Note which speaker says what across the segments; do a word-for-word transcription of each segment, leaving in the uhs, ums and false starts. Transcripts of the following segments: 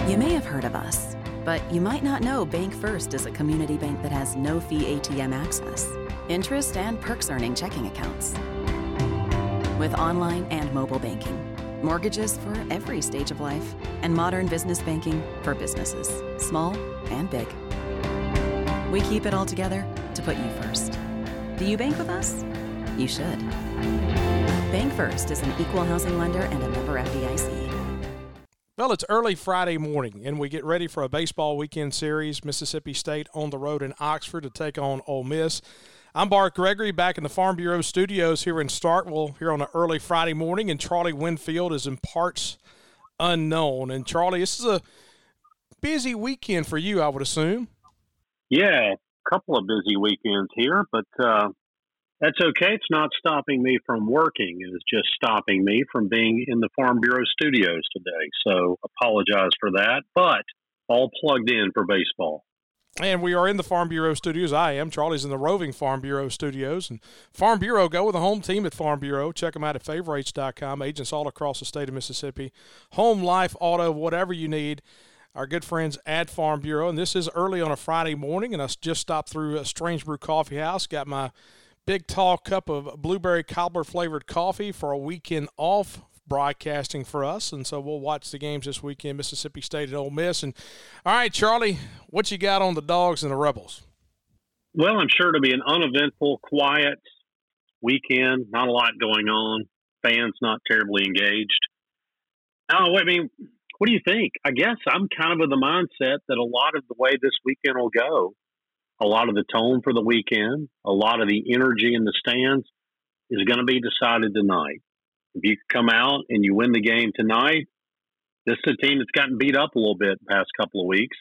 Speaker 1: You may have heard of us, but you might not know Bank First is a community bank that has no-fee A T M access, interest and perks earning checking accounts. With online and mobile banking, mortgages for every stage of life, and modern business banking for businesses, small and big. We keep it all together to put you first. Do you bank with us? You should. Bank First is an equal housing lender and a member F D I C.
Speaker 2: Well, it's early Friday morning, and we get ready for a baseball weekend series. Mississippi State on the road in Oxford to take on Ole Miss. I'm Bart Gregory back in the Farm Bureau studios here in Starkville here on an early Friday morning, and Charlie Winfield is in parts unknown. And, Charlie, this is a busy weekend for you, I would assume.
Speaker 3: Yeah, a couple of busy weekends here, but uh, that's okay. It's not stopping me from working. It is just stopping me from being in the Farm Bureau studios today. So apologize for that, but all plugged in for baseball.
Speaker 2: And we are in the Farm Bureau studios. I am. Charlie's in the roving Farm Bureau studios. And Farm Bureau, go with the home team at Farm Bureau. Check them out at favorites dot com. Agents all across the state of Mississippi. Home, life, auto, whatever you need. Our good friends at Farm Bureau. And this is early on a Friday morning, and I just stopped through a Strange Brew Coffee House. Got my big tall cup of blueberry cobbler flavored coffee for a weekend off broadcasting for us, and so we'll watch the games this weekend, Mississippi State and Ole Miss. And all right, Charlie, what you got on the Dogs and the Rebels?
Speaker 3: Well, I'm sure it'll be an uneventful, quiet weekend. Not a lot going on. Fans not terribly engaged. Oh, I mean, what do you think? I guess I'm kind of of the mindset that a lot of the way this weekend will go, a lot of the tone for the weekend, a lot of the energy in the stands is going to be decided tonight. If you come out and you win the game tonight, this is a team that's gotten beat up a little bit the past couple of weeks.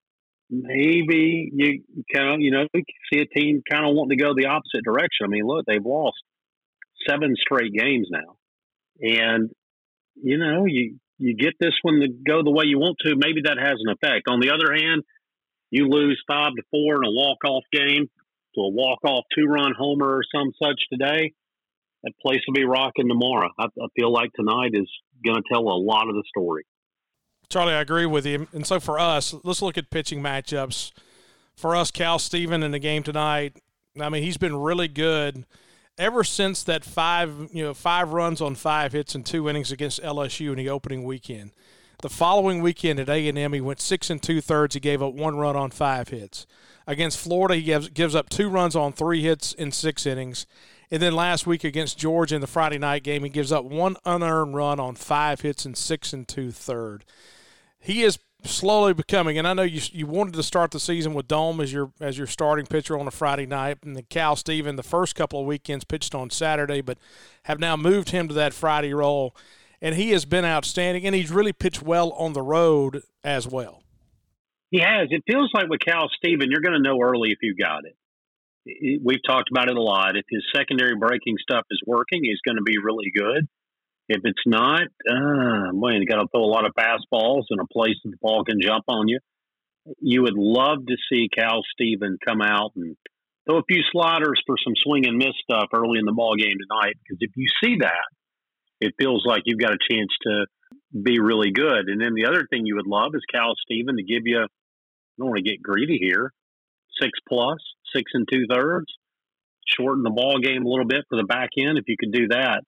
Speaker 3: Maybe you kind of, you know, you see a team kind of wanting to go the opposite direction. I mean, look, they've lost seven straight games now. And, you know, you, you get this one to go the way you want to, maybe that has an effect. On the other hand, you lose five to four in a walk-off game to a walk-off two-run homer or some such today, that place will be rocking tomorrow. I, I feel like tonight is going to tell a lot of the story.
Speaker 2: Charlie, I agree with you. And so for us, let's look at pitching matchups. For us, Cal Steven in the game tonight, I mean, he's been really good ever since that five, you know, five runs on five hits and two innings against L S U in the opening weekend. The following weekend at A and M, he went six and two-thirds. He gave up one run on five hits. Against Florida, he gives, gives up two runs on three hits in six innings. And then last week against Georgia in the Friday night game, he gives up one unearned run on five hits and six and two-thirds. He is slowly becoming, and I know you you wanted to start the season with Dome as your as your starting pitcher on a Friday night, and then Cal Steven the first couple of weekends pitched on Saturday, but have now moved him to that Friday role. And he has been outstanding, and he's really pitched well on the road as well.
Speaker 3: He has. It feels like with Cal Steven, you're going to know early if you got it. We've talked about it a lot. If his secondary breaking stuff is working, he's going to be really good. If it's not, uh, man, you got to throw a lot of fastballs in a place that the ball can jump on you. You would love to see Cal Steven come out and throw a few sliders for some swing and miss stuff early in the ball game tonight. Because if you see that, it feels like you've got a chance to be really good. And then the other thing you would love is Cal Steven to give you, I don't want to get greedy here, six plus, six and two thirds, shorten the ball game a little bit for the back end. If you could do that,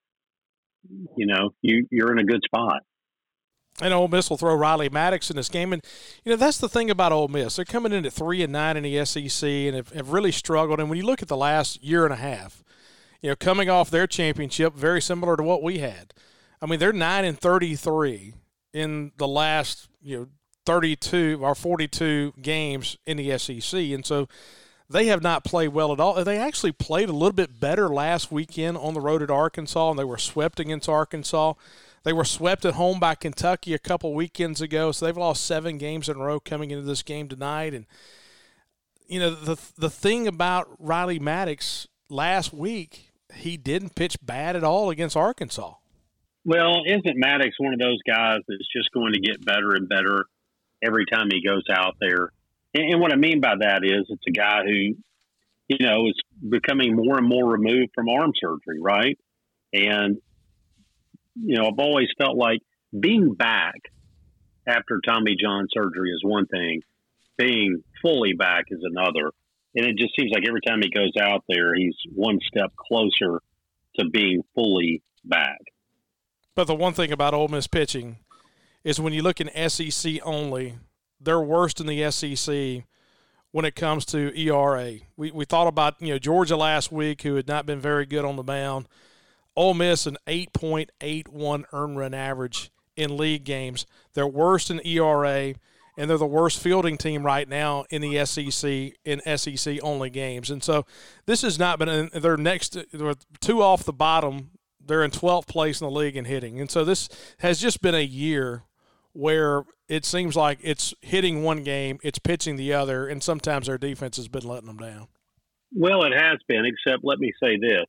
Speaker 3: you know, you, you're in a good spot.
Speaker 2: And Ole Miss will throw Riley Maddox in this game. And, you know, that's the thing about Ole Miss. They're coming in at three and nine in the S E C and have, have really struggled. And when you look at the last year and a half, you know, coming off their championship, very similar to what we had. I mean, they're nine and thirty-three in the last, you know, thirty-two or forty-two games in the S E C. And so they have not played well at all. They actually played a little bit better last weekend on the road at Arkansas, and they were swept against Arkansas. They were swept at home by Kentucky a couple weekends ago, so they've lost seven games in a row coming into this game tonight. And, you know, the the thing about Riley Maddox last week, he didn't pitch bad at all against Arkansas.
Speaker 3: Well, isn't Maddox one of those guys that's just going to get better and better every time he goes out there? And, and what I mean by that is it's a guy who, you know, is becoming more and more removed from arm surgery, right? And, you know, I've always felt like being back after Tommy John surgery is one thing. Being fully back is another. And it just seems like every time he goes out there, he's one step closer to being fully back.
Speaker 2: But the one thing about Ole Miss pitching is when you look in S E C only, they're worst in the S E C when it comes to E R A. We we thought about, you know, Georgia last week, who had not been very good on the mound. Ole Miss, an eight point eight one earned run average in league games. They're worst in E R A, and they're the worst fielding team right now in the S E C in S E C only games. And so this has not been – they're next – they're two off the bottom. They're in twelfth place in the league in hitting. And so this has just been a year where it seems like it's hitting one game, it's pitching the other, and sometimes their defense has been letting them down.
Speaker 3: Well, it has been, except let me say this.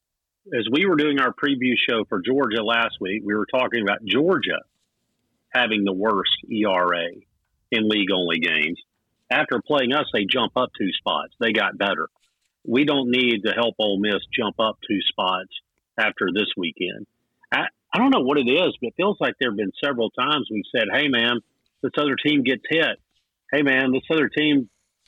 Speaker 3: As we were doing our preview show for Georgia last week, we were talking about Georgia having the worst E R A in league-only games. After playing us, they jump up two spots. They got better. We don't need to help Ole Miss jump up two spots after this weekend. I, I don't know what it is, but it feels like there have been several times we've said, hey, man, this other team gets hit. Hey, man, this other team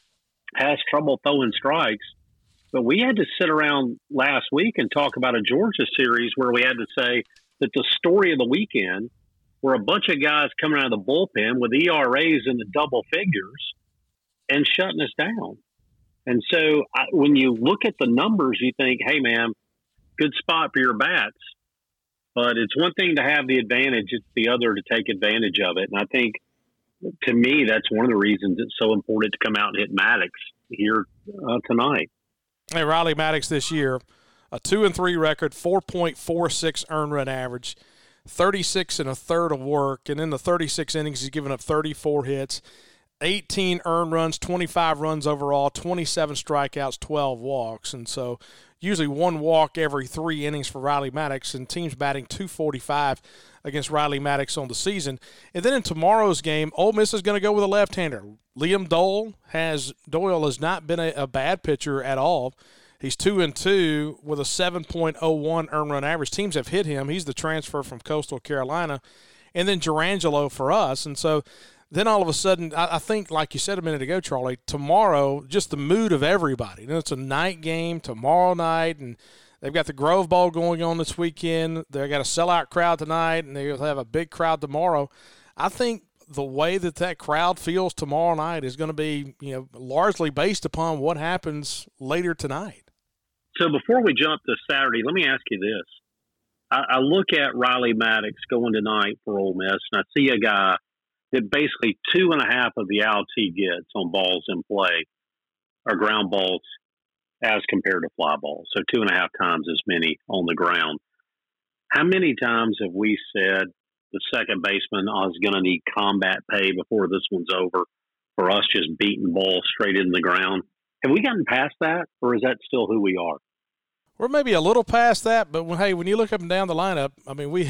Speaker 3: has trouble throwing strikes. But we had to sit around last week and talk about a Georgia series where we had to say that the story of the weekend were a bunch of guys coming out of the bullpen with E R As in the double figures and shutting us down. And so I, when you look at the numbers, you think, hey, man, good spot for your bats. But it's one thing to have the advantage. It's the other to take advantage of it. And I think, to me, that's one of the reasons it's so important to come out and hit Maddox here uh, tonight.
Speaker 2: Hey, Riley Maddox this year, a two and three record, four point four six earned run average, thirty-six and a third of work, and in the thirty-six innings he's given up thirty-four hits, eighteen earned runs, twenty-five runs overall, twenty-seven strikeouts, twelve walks, and so usually one walk every three innings for Riley Maddox, and teams batting two forty-five against Riley Maddox on the season. And then in tomorrow's game, Ole Miss is going to go with a left-hander. Liam Doyle has Doyle has not been a, a bad pitcher at all. He's two and two with a seven point oh one earned run average. Teams have hit him. He's the transfer from Coastal Carolina. And then Jurangelo for us. And so then all of a sudden, I, I think, like you said a minute ago, Charlie, tomorrow, just the mood of everybody. You know, it's a night game tomorrow night, and they've got the Grove Bowl going on this weekend. They've got a sellout crowd tonight, and they'll have a big crowd tomorrow. I think the way that that crowd feels tomorrow night is going to be, you know, largely based upon what happens later tonight.
Speaker 3: So before we jump to Saturday, let me ask you this. I, I look at Riley Maddox going tonight for Ole Miss, and I see a guy that basically two and a half of the outs he gets on balls in play are ground balls as compared to fly balls. So two and a half times as many on the ground. How many times have we said the second baseman is going to need combat pay before this one's over for us just beating balls straight in the ground? Have we gotten past that, or is that still who we are?
Speaker 2: We're maybe a little past that, but when, hey, when you look up and down the lineup, I mean, we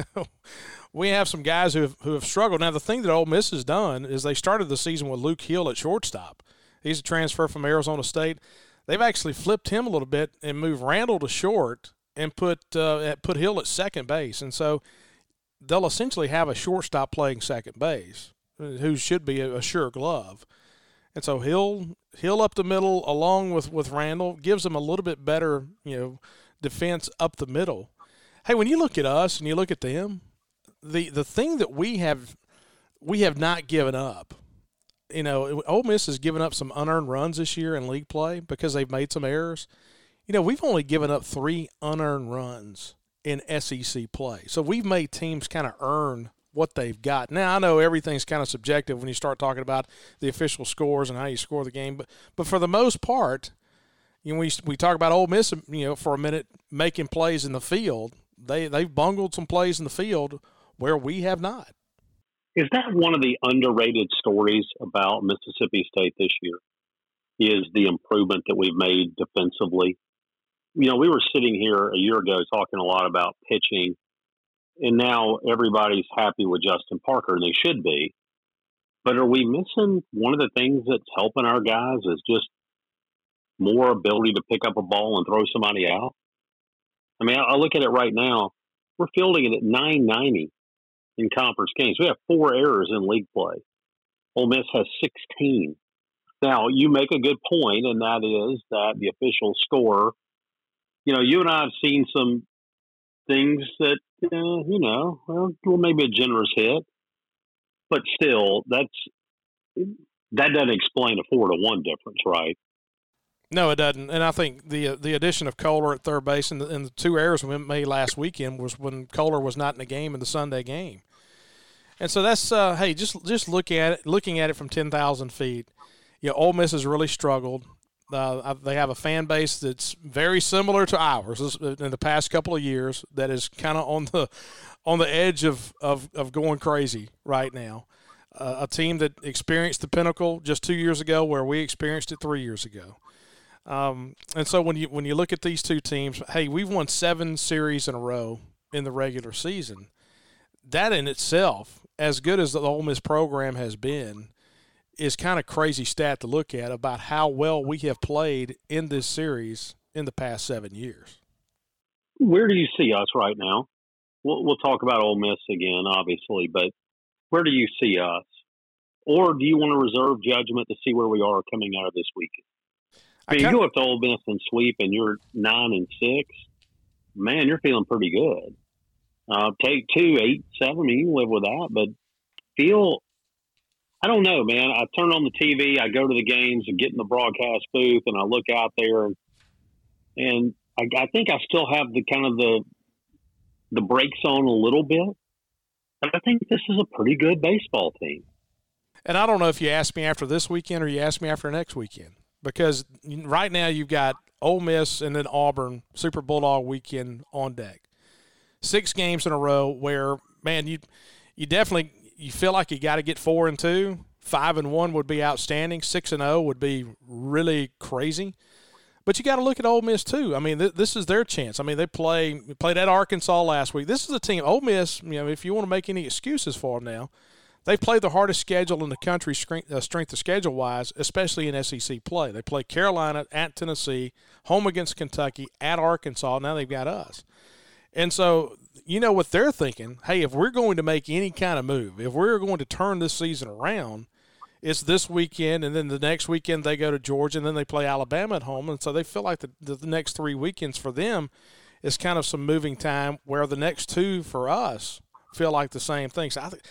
Speaker 2: we have some guys who have, who have struggled. Now, the thing that Ole Miss has done is they started the season with Luke Hill at shortstop. He's a transfer from Arizona State. They've actually flipped him a little bit and moved Randall to short and put uh, put Hill at second base. And so they'll essentially have a shortstop playing second base, who should be a, a sure glove. And so Hill Hill up the middle along with, with Randall gives them a little bit better, you know, defense up the middle. Hey, when you look at us and you look at them, the the thing that we have we have not given up, you know, Ole Miss has given up some unearned runs this year in league play because they've made some errors. You know, we've only given up three unearned runs in S E C play. So we've made teams kind of earn what they've got. Now, I know everything's kind of subjective when you start talking about the official scores and how you score the game, but but for the most part, you know, we we talk about Ole Miss, you know, for a minute making plays in the field. They they've bungled some plays in the field where we have not.
Speaker 3: Is that one of the underrated stories about Mississippi State this year? Is the improvement that we've made defensively? You know, we were sitting here a year ago talking a lot about pitching, and now everybody's happy with Justin Parker, and they should be. But are we missing one of the things that's helping our guys is just more ability to pick up a ball and throw somebody out? I mean, I look at it right now. We're fielding it at nine ninety. in conference games. We have four errors in league play. Ole Miss has sixteen. Now, you make a good point, and that is that the official score, you know, you and I have seen some things that, uh, you know, well, maybe a generous hit, but still, that's that doesn't explain a four to one difference, right?
Speaker 2: No, it doesn't. And I think the the addition of Kohler at third base and the, and the two errors we made last weekend was when Kohler was not in the game in the Sunday game. And so that's uh, hey, just just look at it, looking at it from ten thousand feet. You know, Ole Miss has really struggled. Uh, they have a fan base that's very similar to ours in the past couple of years. That is kind of on the on the edge of of, of going crazy right now. Uh, a team that experienced the pinnacle just two years ago, where we experienced it three years ago. Um, and so when you when you look at these two teams, hey, we've won seven series in a row in the regular season. That in itself, as good as the Ole Miss program has been, is kind of crazy stat to look at about how well we have played in this series in the past seven years.
Speaker 3: Where do you see us right now? We'll, we'll talk about Ole Miss again, obviously, but where do you see us? Or do you want to reserve judgment to see where we are coming out of this weekend? I mean, I you go up to Ole Miss and sweep, and you're nine and six. Man, you're feeling pretty good. Uh, take two, eight, seven. I mean, you can live with that, but feel. I don't know, man. I turn on the T V, I go to the games, and get in the broadcast booth, and I look out there, and, and I, I think I still have the kind of the the brakes on a little bit. But I think this is a pretty good baseball team.
Speaker 2: And I don't know if you ask me after this weekend or you ask me after next weekend, because right now you've got Ole Miss and then Auburn Super Bulldog weekend on deck. Six games in a row where, man, you you definitely you feel like you got to get four and two. Five and one would be outstanding. Six and zero would be really crazy. But you got to look at Ole Miss too. I mean, th- this is their chance. I mean, they play played at Arkansas last week. This is a team. Ole Miss, you know, if you want to make any excuses for them now, they've played the hardest schedule in the country, strength, uh, strength of schedule wise, especially in S E C play. They play Carolina, at Tennessee, home against Kentucky, at Arkansas. Now they've got us. And so, you know what they're thinking, hey, if we're going to make any kind of move, if we're going to turn this season around, it's this weekend, and then the next weekend they go to Georgia, and then they play Alabama at home. And so they feel like the, the next three weekends for them is kind of some moving time, where the next two for us feel like the same thing. So I, th-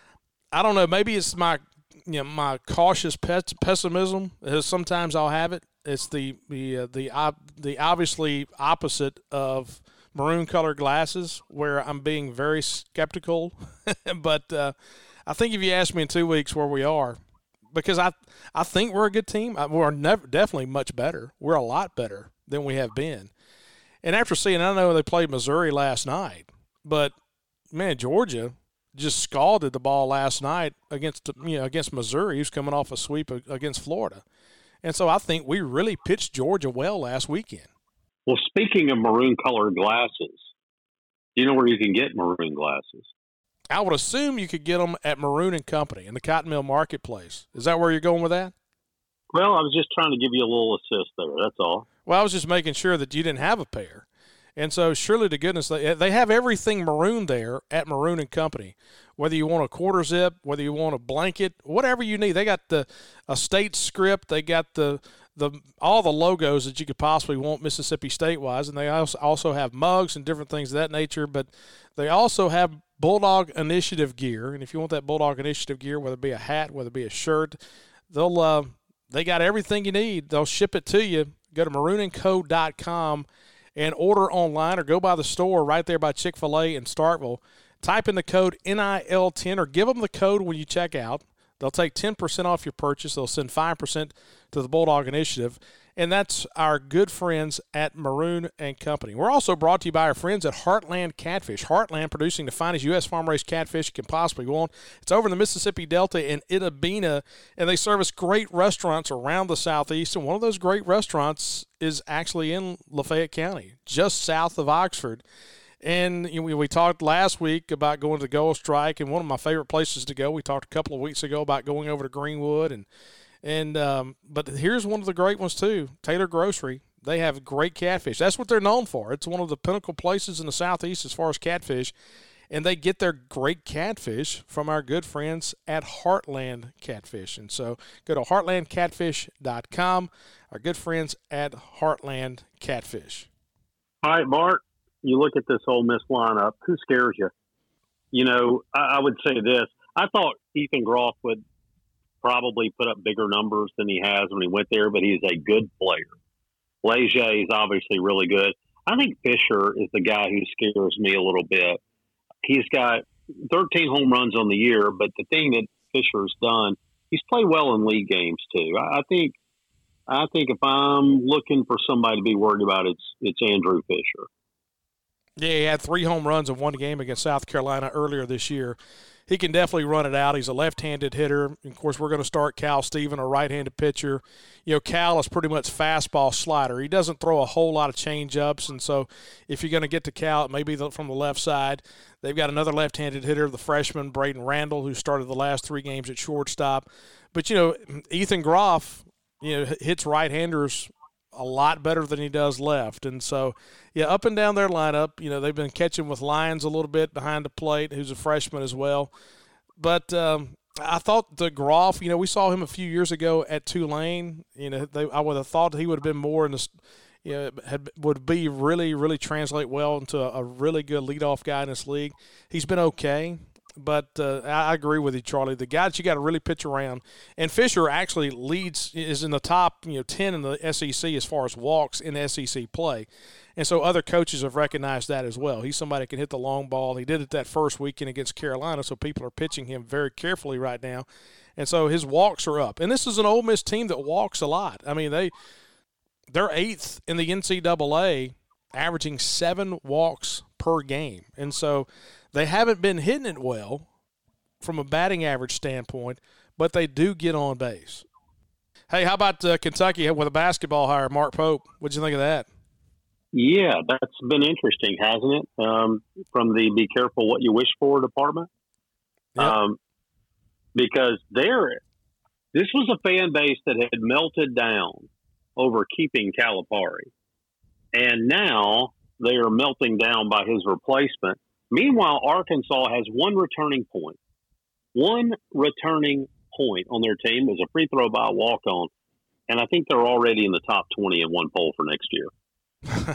Speaker 2: I don't know. Maybe it's my you know my cautious pes- pessimism. Sometimes I'll have it. It's the the uh, the, uh, the obviously opposite of maroon colored glasses, where I'm being very skeptical. But uh, I think if you ask me in two weeks where we are, because I I think we're a good team. We're never, definitely much better. We're a lot better than we have been. And after seeing, I know they played Missouri last night, but man, Georgia just scalded the ball last night against you know against Missouri, who's coming off a sweep against Florida. And so I think we really pitched Georgia well last weekend.
Speaker 3: Well, speaking of maroon-colored glasses, do you know where you can get maroon glasses?
Speaker 2: I would assume you could get them at Maroon and Company in the Cotton Mill Marketplace. Is that where you're going with that?
Speaker 3: Well, I was just trying to give you a little assist there, that's all.
Speaker 2: Well, I was just making sure that you didn't have a pair. And so surely to goodness, they, they have everything maroon there at Maroon and Company. Whether you want a quarter zip, whether you want a blanket, whatever you need. They got the a state script. They got the the all the logos that you could possibly want Mississippi State-wise. And they also, also have mugs and different things of that nature. But they also have Bulldog Initiative gear. And if you want that Bulldog Initiative gear, whether it be a hat, whether it be a shirt, they'll uh, they got everything you need. They'll ship it to you. Go to maroon and co dot com and order online, or go by the store right there by Chick-fil-A in Starkville. Type in the code N I L ten, or give them the code when you check out. They'll take ten percent off your purchase. They'll send five percent to the Bulldog Initiative. And that's our good friends at Maroon and Company. We're also brought to you by our friends at Heartland Catfish. Heartland, producing the finest U S farm-raised catfish you can possibly want. It's over in the Mississippi Delta in Itta Bena, and they service great restaurants around the Southeast. And one of those great restaurants is actually in Lafayette County, just south of Oxford. And you know, we talked last week about going to the Gold Strike, and one of my favorite places to go. We talked a couple of weeks ago about going over to Greenwood, and and um, but here's one of the great ones too, Taylor Grocery. They have great catfish. That's what they're known for. It's one of the pinnacle places in the Southeast as far as catfish. and they get their great catfish from our good friends at Heartland Catfish. And so go to heartland catfish dot com, our good friends at Heartland Catfish.
Speaker 3: All right, Bart, you look at this Ole Miss lineup, who scares you? You know, I, I would say this. I thought Ethan Groff would probably put up bigger numbers than he has when he went there, but he's a good player. Leger is obviously really good. I think Fisher is the guy who scares me a little bit. He's got thirteen home runs on the year, but the thing that Fisher's done, he's played well in league games too. I, I think, I think if I'm looking for somebody to be worried about, it's it's Andrew Fisher.
Speaker 2: Yeah, he had three home runs in one game against South Carolina earlier this year. He can definitely run it out. He's a left-handed hitter. Of course, we're going to start Cal Steven, a right-handed pitcher. You know, Cal is pretty much fastball slider. He doesn't throw a whole lot of change-ups, and so if you're going to get to Cal, it may be from the left side. They've got another left-handed hitter, the freshman Braden Randall, who started the last three games at shortstop. But, you know, Ethan Groff, you know, hits right-handers a lot better than he does left. And so, yeah, up and down their lineup, you know, they've been catching with Lyons a little bit behind the plate, who's a freshman as well. But um, I thought the Groff, you know, we saw him a few years ago at Tulane. You know, they, I would have thought he would have been more in the, you know, had, would be really, really translate well into a, a really good leadoff guy in this league. He's been okay. But uh, I agree with you, Charlie. The guy that you got to really pitch around, and Fisher actually leads, is in the top, you know, ten in the S E C as far as walks in S E C play, and so other coaches have recognized that as well. He's somebody that can hit the long ball. He did it that first weekend against Carolina, so people are pitching him very carefully right now, and so his walks are up. And this is an Ole Miss team that walks a lot. I mean, they they're eighth in the N C double A, averaging seven walks per game, and so they haven't been hitting it well from a batting average standpoint, but they do get on base. Hey, how about uh, Kentucky with a basketball hire, Mark Pope? What'd you think of that?
Speaker 3: Yeah, that's been interesting, hasn't it? Um, from the be careful what you wish for department.
Speaker 2: Yep.
Speaker 3: Um, because there, this was a fan base that had melted down over keeping Calipari. And now they are melting down by his replacement. Meanwhile, Arkansas has one returning point. One returning point on their team was a free throw by a walk-on, and I think they're already in the top twenty in one poll for next year.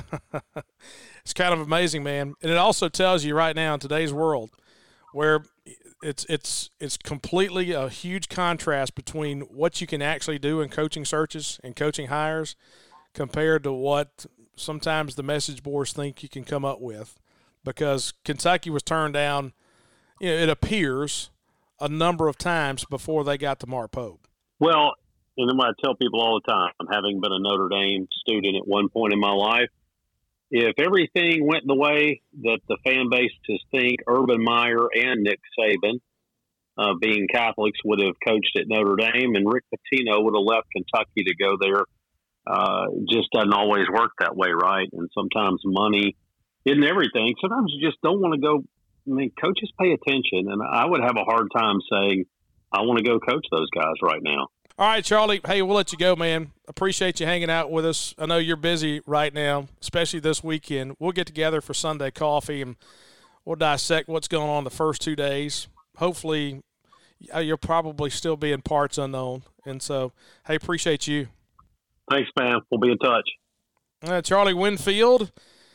Speaker 2: It's kind of amazing, man. And it also tells you right now in today's world where it's it's it's completely a huge contrast between what you can actually do in coaching searches and coaching hires compared to what sometimes the message boards think you can come up with. Because Kentucky was turned down, you know, it appears, a number of times before they got to Mark Pope.
Speaker 3: Well, and then I tell people all the time, having been a Notre Dame student at one point in my life, if everything went the way that the fan bases think Urban Meyer and Nick Saban, uh, being Catholics, would have coached at Notre Dame, and Rick Pitino would have left Kentucky to go there, uh, just doesn't always work that way, right? And sometimes money isn't everything. Sometimes you just don't want to go. I mean, coaches pay attention, and I would have a hard time saying I want to go coach those guys right now.
Speaker 2: All right, Charlie. Hey, we'll let you go, man. Appreciate you hanging out with us. I know you're busy right now, especially this weekend. We'll get together for Sunday coffee, and we'll dissect what's going on the first two days. Hopefully, you'll probably still be in parts unknown. And so, hey, appreciate you.
Speaker 3: Thanks, man. We'll be in touch.
Speaker 2: Uh, Charlie Winfield.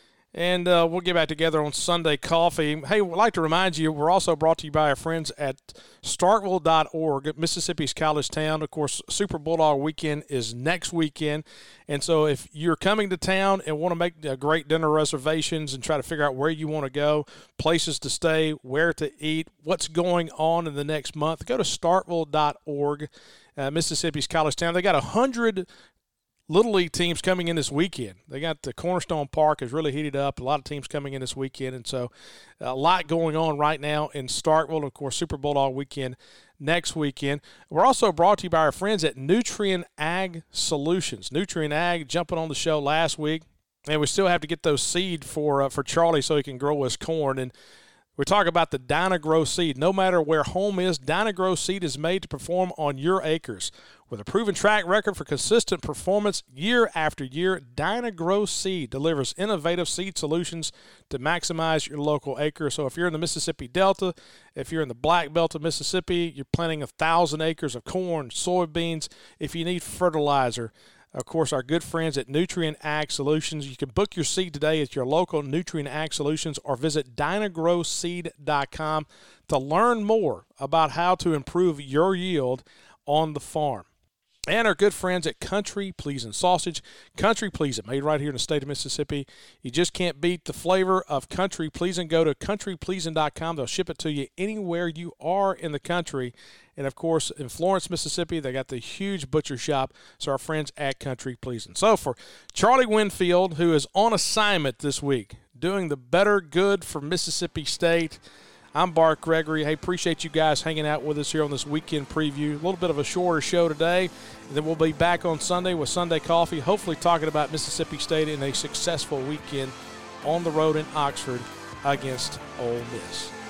Speaker 2: And uh, we'll get back together on Sunday Coffee. Hey, we'd like to remind you, we're also brought to you by our friends at Starkville dot org, Mississippi's college town. Of course, Super Bulldog weekend is next weekend. And so if you're coming to town and want to make uh, great dinner reservations and try to figure out where you want to go, places to stay, where to eat, what's going on in the next month, go to Starkville dot org, uh, Mississippi's college town. They got one hundred Little League teams coming in this weekend. They got the Cornerstone Park is really heated up. A lot of teams coming in this weekend, and so a lot going on right now in Starkville. Of course, Super Bulldog weekend next weekend. We're also brought to you by our friends at Nutrien Ag Solutions. Nutrien Ag jumping on the show last week, and we still have to get those seed for uh, for Charlie so he can grow his corn. And We talk about the Dyna-Gro seed. No matter where home is, Dyna-Gro seed is made to perform on your acres. With a proven track record for consistent performance year after year, Dyna-Gro seed delivers innovative seed solutions to maximize your local acre. So if you're in the Mississippi Delta, if you're in the Black Belt of Mississippi, you're planting one thousand acres of corn, soybeans. If you need fertilizer, of course, our good friends at Nutrient Ag Solutions. You can book your seed today at your local Nutrient Ag Solutions or visit dyna grow seed dot com to learn more about how to improve your yield on the farm. And our good friends at Country Pleasin' Sausage. Country Pleasin', made right here in the state of Mississippi. You just can't beat the flavor of Country Pleasin'. Go to country pleasin dot com. They'll ship it to you anywhere you are in the country. And, of course, in Florence, Mississippi, they got the huge butcher shop. So our friends at Country Pleasin'. So for Charlie Winfield, who is on assignment this week, doing the better good for Mississippi State, I'm Bart Gregory. Hey, appreciate you guys hanging out with us here on this weekend preview. A little bit of a shorter show today, and then we'll be back on Sunday with Sunday Coffee, hopefully talking about Mississippi State in a successful weekend on the road in Oxford against Ole Miss.